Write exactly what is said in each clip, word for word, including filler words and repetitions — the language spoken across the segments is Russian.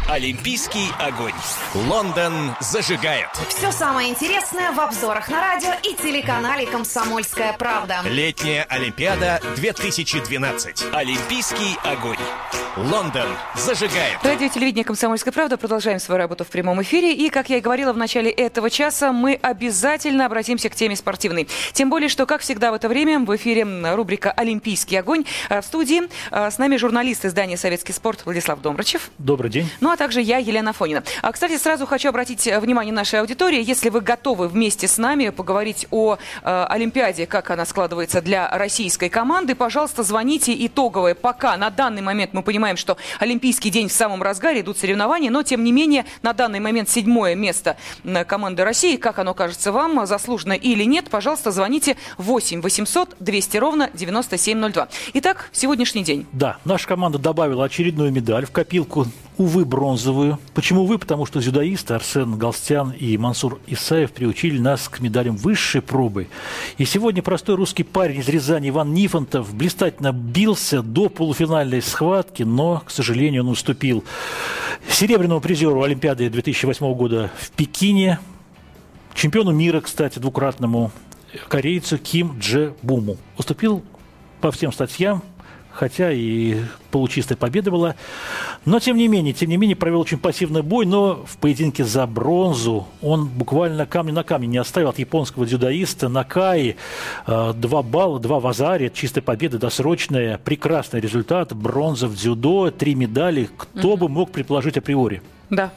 Олимпийский огонь. Лондон зажигает. Все самое интересное в обзорах на радио и телеканале «Комсомольская правда». Летняя Олимпиада две тысячи двенадцать. Олимпийский огонь. Лондон зажигает. Радио и телевидение «Комсомольская правда». Продолжаем свою работу в прямом эфире. И, как я и говорила в начале этого часа, мы обязательно обратимся к теме спортивной. Тем более, что, как всегда в это время, в эфире рубрика «Олимпийский огонь». В студии с нами журналист издания «Советский спорт» Владислав Домрачев. Добрый день. Ну, а также я, Елена Афонина. А, кстати, сразу хочу обратить внимание нашей аудитории. Если вы готовы вместе с нами поговорить о э, Олимпиаде, как она складывается для российской команды, пожалуйста, звоните. Итоговое. Пока на данный момент мы понимаем, что Олимпийский день в самом разгаре, идут соревнования, но, тем не менее, на данный момент седьмое место команды России. Как оно кажется вам, заслуженно или нет, пожалуйста, звоните восемь восемьсот двести ровно девяносто семь ноль два. Итак, сегодняшний день. Да, наша команда добавила очередную медаль в копилку, увы, бронзовую. Почему увы? Потому что дзюдоисты Арсен Галстян и Мансур Исаев приучили нас к медалям высшей пробы. И сегодня простой русский парень из Рязани Иван Нифонтов блистательно бился до полуфинальной схватки, но, к сожалению, он уступил серебряному призеру Олимпиады две тысячи восьмого года в Пекине, чемпиону мира, кстати, двукратному корейцу Ким Дже Буму. Уступил по всем статьям, хотя и получистая победа была. Но, тем не менее, тем не менее, провел очень пассивный бой, но в поединке за бронзу он буквально камня на камне не оставил от японского дзюдоиста Накаи. Два балла, два в азаре, чистая победа, досрочная, прекрасный результат, бронза в дзюдо, три медали. Кто mm-hmm. бы мог предположить априори? Да.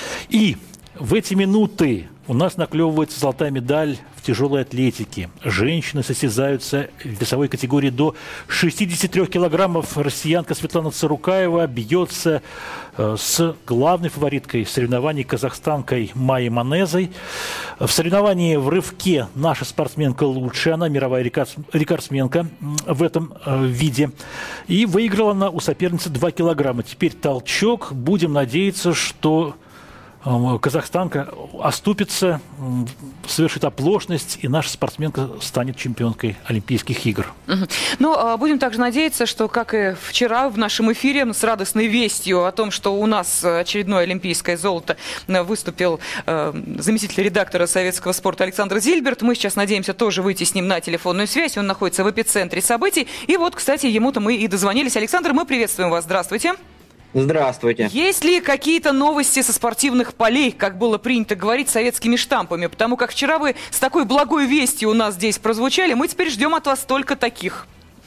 И в эти минуты у нас наклевывается золотая медаль в тяжелой атлетике. Женщины состязаются в весовой категории до шестидесяти трёх килограммов. Россиянка Светлана Царукаева бьется э, с главной фавориткой соревнований, казахстанкой Майей Манезой. В соревновании в рывке наша спортсменка лучше. Она мировая рекордсменка в этом э, виде. И выиграла она у соперницы два килограмма. Теперь толчок. Будем надеяться, что казахстанка оступится, совершит оплошность, и наша спортсменка станет чемпионкой Олимпийских игр. Угу. Ну, будем также надеяться, что, как и вчера в нашем эфире, с радостной вестью о том, что у нас очередное олимпийское золото, выступил э, заместитель редактора «Советского спорта» Александр Зильберт. Мы сейчас надеемся тоже выйти с ним на телефонную связь. Он находится в эпицентре событий. И вот, кстати, ему-то мы и дозвонились. Александр, мы приветствуем вас. Здравствуйте. Здравствуйте. Есть ли какие-то новости со спортивных полей, как было принято говорить, советскими штампами? Потому как вчера вы с такой благой вестью у нас здесь прозвучали, мы теперь ждем от вас только таких.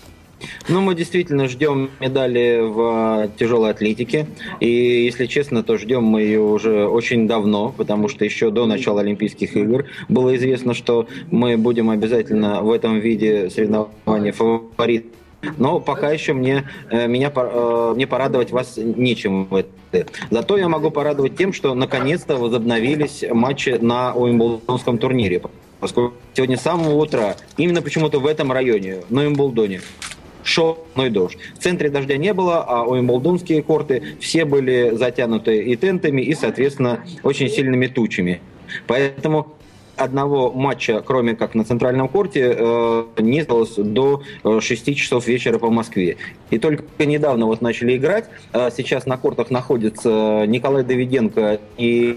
Ну, мы действительно ждем медали в тяжелой атлетике. И, если честно, то ждем мы ее уже очень давно, потому что еще до начала Олимпийских игр было известно, что мы будем обязательно в этом виде соревнования фаворитом. Но пока еще мне, меня, мне порадовать вас нечем. Зато я могу порадовать тем, что наконец-то возобновились матчи на Уимблдонском турнире. Поскольку сегодня с самого утра, именно почему-то в этом районе, на Уимблдоне, шел дождь. В центре дождя не было, а уимблдонские корты все были затянуты и тентами, и, соответственно, очень сильными тучами. Поэтому одного матча, кроме как на центральном корте, не осталось до шести часов вечера по Москве. И только недавно вот начали играть. Сейчас на кортах находятся Николай Давиденко и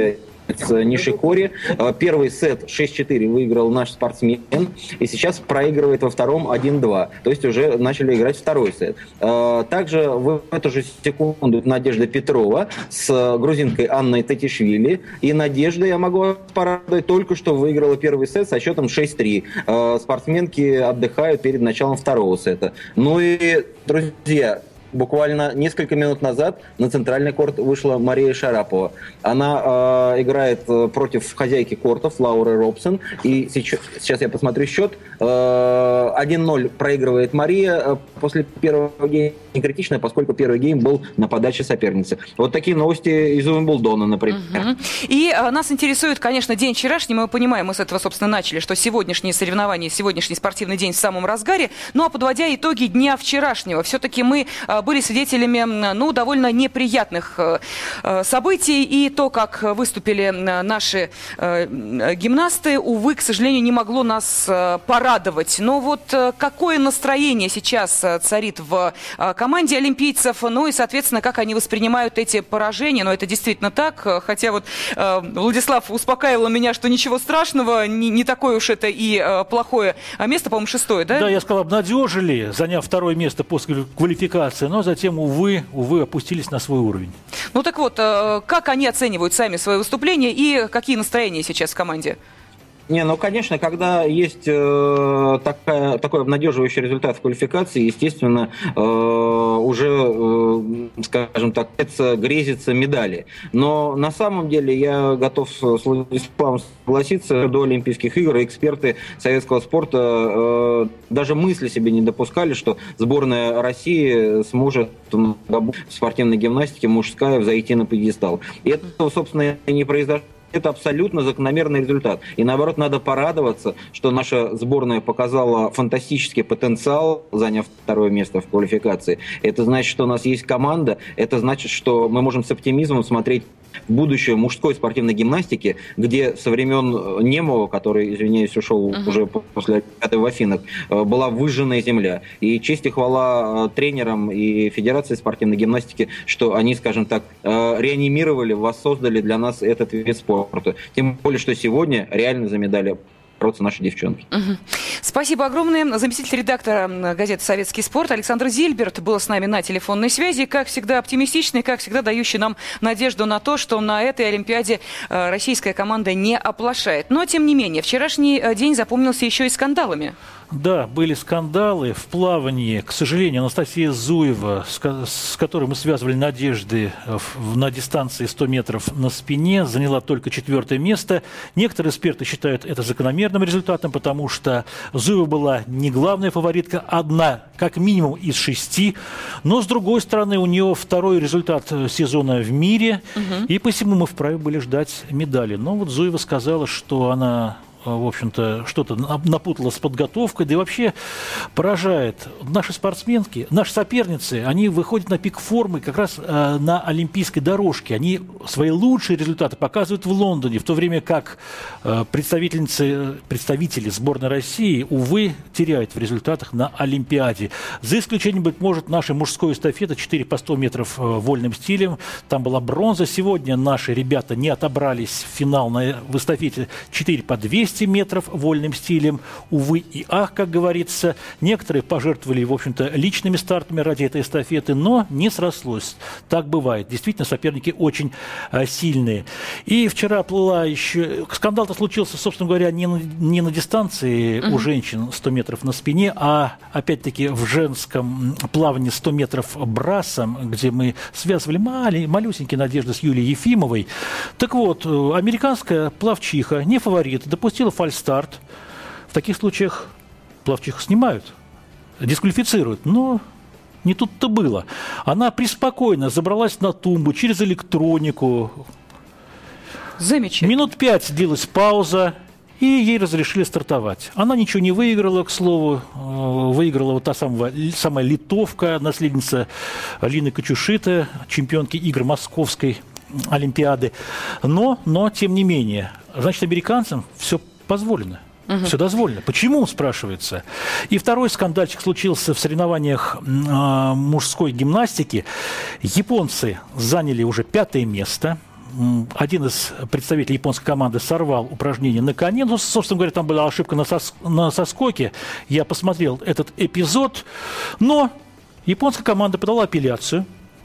Нишикори. Первый сет шесть-четыре выиграл наш спортсмен, и сейчас проигрывает во втором один-два. То есть уже начали играть второй сет. Также в эту же секунду Надежда Петрова с грузинкой Анной Татишвили. И Надежда, я могу порадовать, только что выиграла первый сет со счетом шесть-три. Спортсменки отдыхают перед началом второго сета. Ну и, друзья, буквально несколько минут назад на центральный корт вышла Мария Шарапова. Она э, играет против хозяйки кортов Лауры Робсон. И сейчас, сейчас я посмотрю счет. Э, один ноль проигрывает Мария. После первого гейма не критично, поскольку первый гейм был на подаче соперницы. Вот такие новости из Уимблдона, например. Угу. И э, нас интересует, конечно, день вчерашний. Мы понимаем, мы с этого, собственно, начали, что сегодняшние соревнования, сегодняшний спортивный день в самом разгаре. Ну а подводя итоги дня вчерашнего, все-таки мы э, были свидетелями, ну, довольно неприятных событий. И то, как выступили наши гимнасты, увы, к сожалению, не могло нас порадовать. Но вот какое настроение сейчас царит в команде олимпийцев, ну и, соответственно, как они воспринимают эти поражения. Но это действительно так, хотя вот Владислав успокаивал меня, что ничего страшного, не, не такое уж это и плохое место, по-моему, шестое, да? Да, я сказал, обнадежили, заняв второе место после квалификации, но затем, увы, увы, опустились на свой уровень. Ну так вот, как они оценивают сами свои выступления и какие настроения сейчас в команде? Не, ну, конечно, когда есть э, такая, такой обнадеживающий результат в квалификации, естественно, э, уже, э, скажем так, грезится медали. Но на самом деле я готов с Владиславом согласиться, до Олимпийских игр эксперты советского спорта э, даже мысли себе не допускали, что сборная России сможет в спортивной гимнастике мужская взойти на пьедестал. И это, собственно, и не произошло. Это абсолютно закономерный результат. И наоборот, надо порадоваться, что наша сборная показала фантастический потенциал, заняв второе место в квалификации. Это значит, что у нас есть команда, это значит, что мы можем с оптимизмом смотреть в будущее мужской спортивной гимнастики, где со времен Немова, который, извиняюсь, ушел uh-huh. уже после Олимпиады в Афинах, была выжженная земля. И честь и хвала тренерам и Федерации спортивной гимнастики, что они, скажем так, реанимировали, воссоздали для нас этот вид спорта. Тем более, что сегодня реально за медали бороться наши девчонки. Угу. Спасибо огромное. Заместитель редактора газеты «Советский спорт» Александр Зильберт был с нами на телефонной связи. Как всегда, оптимистичный, как всегда, дающий нам надежду на то, что на этой Олимпиаде российская команда не оплошает. Но, тем не менее, вчерашний день запомнился еще и скандалами. Да, были скандалы в плавании. К сожалению, Анастасия Зуева, с которой мы связывали надежды на дистанции сто метров на спине, заняла только четвертое место. Некоторые эксперты считают это закономерным результатом, потому что Зуева была не главная фаворитка, одна, как минимум, из шести. Но, с другой стороны, у нее второй результат сезона в мире, угу. и посему мы вправе были ждать медали. Но вот Зуева сказала, что она... в общем-то, что-то напутала с подготовкой, да и вообще поражает. Наши спортсменки, наши соперницы, они выходят на пик формы как раз э, на олимпийской дорожке. Они свои лучшие результаты показывают в Лондоне, в то время как э, представительницы, представители сборной России, увы, теряют в результатах на Олимпиаде. За исключением, быть может, нашей мужской эстафеты четыре по сто метров э, вольным стилем. Там была бронза. Сегодня наши ребята не отобрались в финал на, в эстафете четыре по двести метров вольным стилем. Увы и ах, как говорится. Некоторые пожертвовали, в общем-то, личными стартами ради этой эстафеты, но не срослось. Так бывает. Действительно, соперники очень а, сильные. И вчера плыла еще... Скандал-то случился, собственно говоря, не на, не на дистанции uh-huh. у женщин сто метров на спине, а, опять-таки, в женском плавании сто метров брасом, где мы связывали мали, малюсенькие надежды с Юлией Ефимовой. Так вот, американская пловчиха, не фаворит, допустила фальстарт. В таких случаях пловчиху снимают, дисквалифицируют. Но не тут-то было. Она преспокойно забралась на тумбу через электронику. Замечательно. Минут пять длилась пауза, и ей разрешили стартовать. Она ничего не выиграла, к слову. Выиграла вот та самая, самая литовка, наследница Лины Качушиты, чемпионки игр Московской Олимпиады. Но, но, тем не менее, значит, американцам все позволено. Угу. Все дозволено. Почему, спрашивается. И второй скандальчик случился в соревнованиях э, мужской гимнастики. Японцы заняли уже пятое место. Один из представителей японской команды сорвал упражнение на коне. Ну, собственно говоря, там была ошибка на, сос, на соскоке. Я посмотрел этот эпизод. Но японская команда подала апелляцию.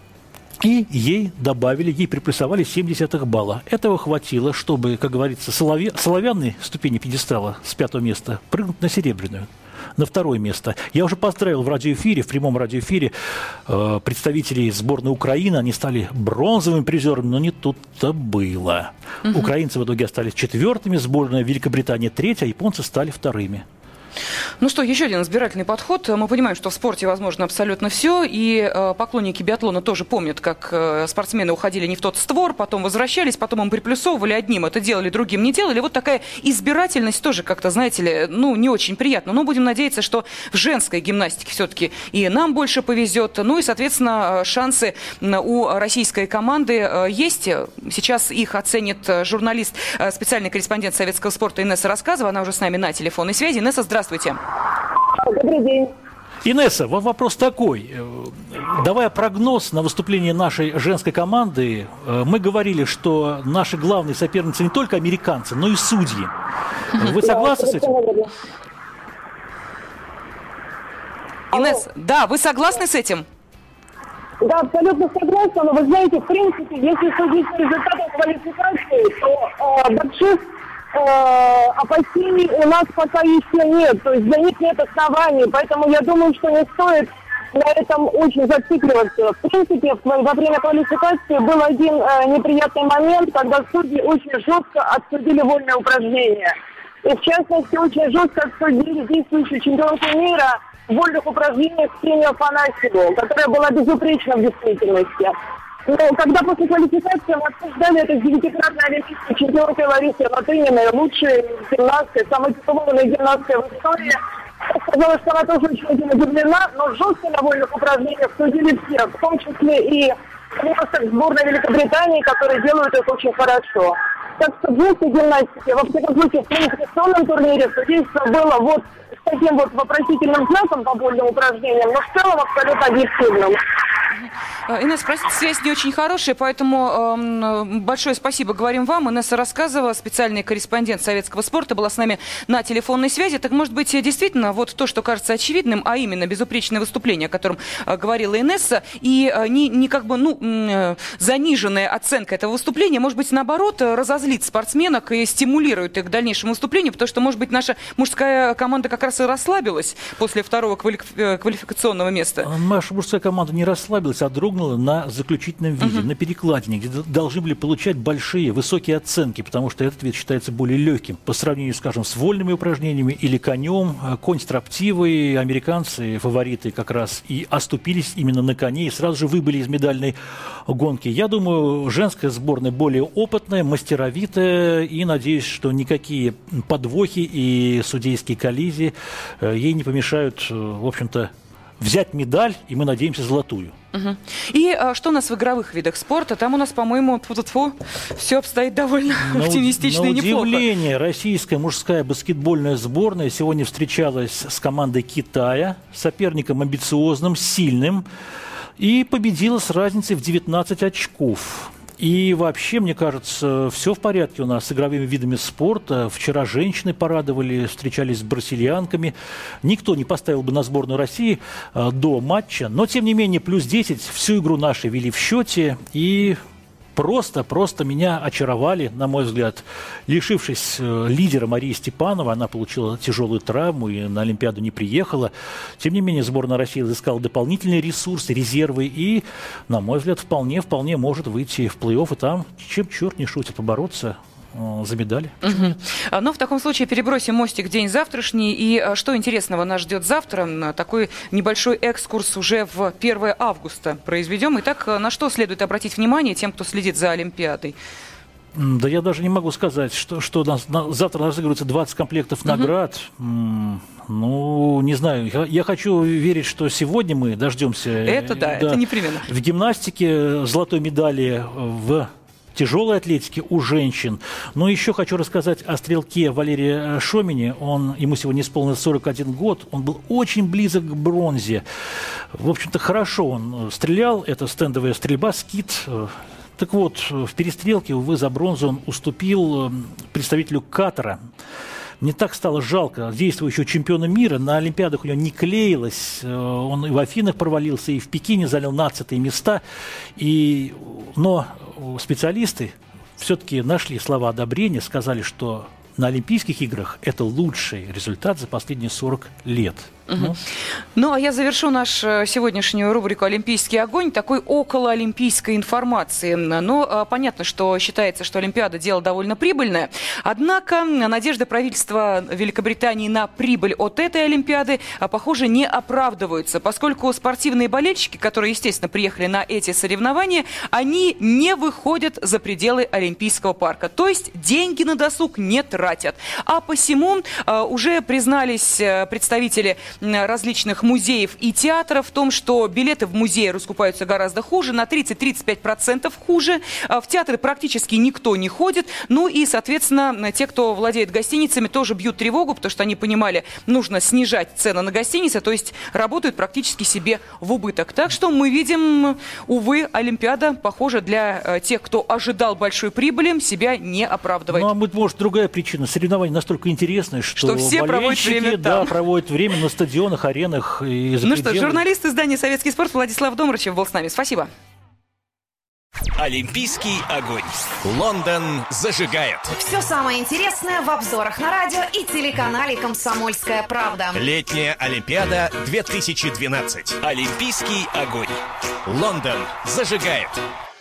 И ей добавили, ей приплюсовали семь десятых балла. Этого хватило, чтобы, как говорится, солове, соловянной ступени пьедестала с пятого места прыгнуть на серебряную, на второе место. Я уже поздравил в радиоэфире, в прямом радиоэфире э, представителей сборной Украины. Они стали бронзовыми призерами, но не тут-то было. Угу. Украинцы в итоге остались четвертыми, сборная Великобритании третья, а японцы стали вторыми. Ну что, еще один избирательный подход. Мы понимаем, что в спорте возможно абсолютно все, и э, поклонники биатлона тоже помнят, как э, спортсмены уходили не в тот створ, потом возвращались, потом им приплюсовывали, одним это делали, другим не делали. Вот такая избирательность тоже как-то, знаете ли, ну, не очень приятно. Но будем надеяться, что в женской гимнастике все-таки и нам больше повезет. Ну и, соответственно, шансы у российской команды есть. Сейчас их оценит журналист, специальный корреспондент советского спорта Инесса Рассказова. Она уже с нами на телефонной связи. Инесса, здравствуйте. Добрый день. Инесса, вот вопрос такой. Давая прогноз на выступление нашей женской команды, мы говорили, что наши главные соперницы не только американцы, но и судьи. Вы согласны с этим? Инесс, да, вы согласны с этим? Да, абсолютно согласна, но вы знаете, в принципе, если судить по результатам квалификации, то э, больших э, опасений у нас пока еще нет, то есть для них нет оснований, поэтому я думаю, что не стоит на этом очень зацикливаться. В принципе, во время квалификации был один э, неприятный момент, когда судьи очень жестко отсудили вольное упражнение. И в частности, очень жестко отсудили действующую чемпионку мира в вольных упражнениях Ксению Афанасьеву, которая была безупречна в действительности. Но когда после квалификации мы обсуждали это с девятикратной олимпийской чемпионкой Ларисой Латыниной, лучшей гимнасткой, самой титулованной гимнасткой в истории, сказала, что она тоже очень удивлена, но жестко на вольных упражнениях судили все, в том числе и гимнасток сборной Великобритании, которые делают это очень хорошо. Так что в женской гимнастике, во всяком случае, в квалификационном турнире судейство было вот с таким вот вопросительным знаком по вольным упражнениям, но в целом абсолютно объективным. Инесса, простите, связь не очень хорошая, поэтому э, большое спасибо говорим вам. Инесса Рассказова, специальный корреспондент советского спорта, была с нами на телефонной связи. Так, может быть, действительно, вот то, что кажется очевидным, а именно безупречное выступление, о котором э, говорила Инесса, и э, не, не как бы, ну, э, заниженная оценка этого выступления, может быть, наоборот, разозлит спортсменок и стимулирует их к дальнейшему выступлению, потому что, может быть, наша мужская команда как раз и расслабилась после второго квалиф- квалификационного места. Наша мужская команда не расслабилась, а дрогнула на заключительном виде, uh-huh. на перекладине, где должны были получать большие, высокие оценки, потому что этот вид считается более легким по сравнению, скажем, с вольными упражнениями или конем. Конь строптивый, американцы, фавориты как раз и оступились именно на коне и сразу же выбыли из медальной гонки. Я думаю, женская сборная более опытная, мастеровитая, и надеюсь, что никакие подвохи и судейские коллизии ей не помешают, в общем-то, взять медаль, и мы надеемся, золотую. Угу. И а, что у нас в игровых видах спорта? Там у нас, по-моему, тьфу-тьфу, все обстоит довольно на, оптимистично на и неплохо. На удивление, российская мужская баскетбольная сборная сегодня встречалась с командой Китая, соперником амбициозным, сильным, и победила с разницей в девятнадцать очков. И вообще, мне кажется, все в порядке у нас с игровыми видами спорта. Вчера женщины порадовали, встречались с бразильянками. Никто не поставил бы на сборную России э, до матча. Но, тем не менее, плюс десять всю игру наши вели в счете. И просто, просто меня очаровали, на мой взгляд. Лишившись э, лидера Марии Степановой, она получила тяжелую травму и на Олимпиаду не приехала. Тем не менее, сборная России изыскала дополнительные ресурсы, резервы. И, на мой взгляд, вполне, вполне может выйти в плей-офф. И там, чем черт не шутит, побороться за медали. Угу. Но в таком случае перебросим мостик в день завтрашний. И что интересного нас ждет завтра? Такой небольшой экскурс уже в первое августа произведем. Итак, на что следует обратить внимание тем, кто следит за Олимпиадой? Да я даже не могу сказать, что, что нас, на, завтра разыгрывается двадцать комплектов наград. Угу. Ну, не знаю. Я, я хочу верить, что сегодня мы дождемся... Это да, да, это непременно. В гимнастике золотой медали, в тяжелой атлетике у женщин. Но еще хочу рассказать о стрелке Валерии Шомине. Он, ему сегодня исполнилось сорок один год. Он был очень близок к бронзе. В общем-то, хорошо он стрелял. Это стендовая стрельба, скит. Так вот, в перестрелке, увы, за бронзу он уступил представителю Катара. Мне так стало жалко действующего чемпиона мира. На Олимпиадах у него не клеилось. Он и в Афинах провалился, и в Пекине занял нацатые места. И... Но специалисты все-таки нашли слова одобрения, сказали, что на Олимпийских играх это лучший результат за последние сорок лет. Угу. Ну. ну, а я завершу нашу сегодняшнюю рубрику «Олимпийский огонь» такой околоолимпийской информации. Но а, понятно, что считается, что Олимпиада – дело довольно прибыльное. Однако надежды правительства Великобритании на прибыль от этой Олимпиады, а, похоже, не оправдываются, поскольку спортивные болельщики, которые, естественно, приехали на эти соревнования, они не выходят за пределы Олимпийского парка. То есть деньги на досуг не тратят. А посему а, уже признались представители различных музеев и театров в том, что билеты в музеи раскупаются гораздо хуже, на тридцать-тридцать пять процентов хуже. В театры практически никто не ходит. Ну и, соответственно, те, кто владеет гостиницами, тоже бьют тревогу, потому что они понимали, нужно снижать цены на гостиницы, то есть работают практически себе в убыток. Так что мы видим, увы, Олимпиада, похоже, для тех, кто ожидал большой прибыли, себя не оправдывает. Ну, а может, другая причина. Соревнования настолько интересные, что, что все проводят время да, там. проводят время на стадионах, аренах и за Ну пределы. что, журналист издания «Советский спорт» Владислав Домрачев был с нами. Спасибо. Олимпийский огонь. Лондон зажигает. Все самое интересное в обзорах на радио и телеканале «Комсомольская правда». Летняя Олимпиада две тысячи двенадцать. Олимпийский огонь. Лондон зажигает.